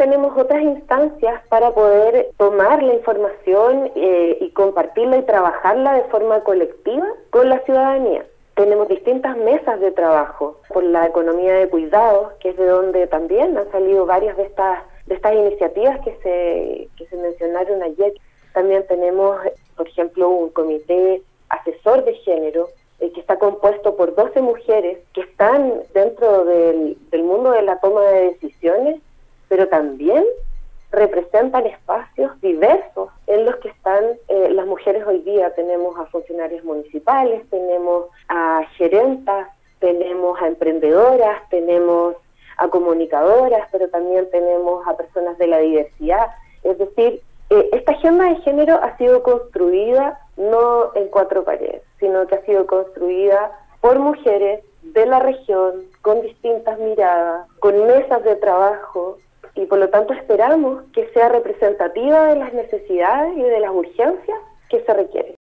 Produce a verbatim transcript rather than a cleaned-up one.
tenemos otras instancias para poder tomar la información eh, y compartirla y trabajarla de forma colectiva con la ciudadanía. Tenemos distintas mesas de trabajo por la economía de cuidados, que es de donde también han salido varias de estas de estas iniciativas que se que se mencionaron ayer. También tenemos, por ejemplo, un comité asesor de género eh, que está compuesto por doce mujeres que están dentro del, del mundo de la toma de decisiones, pero también representan espacios diversos en los que están eh, las mujeres hoy día. Tenemos a funcionarias municipales, tenemos a gerentas, tenemos a emprendedoras, tenemos a comunicadoras, pero también tenemos a personas de la diversidad. Es decir, eh, esta agenda de género ha sido construida no en cuatro paredes, sino que ha sido construida por mujeres de la región, con distintas miradas, con mesas de trabajo, y por lo tanto esperamos que sea representativa de las necesidades y de las urgencias que se requieren.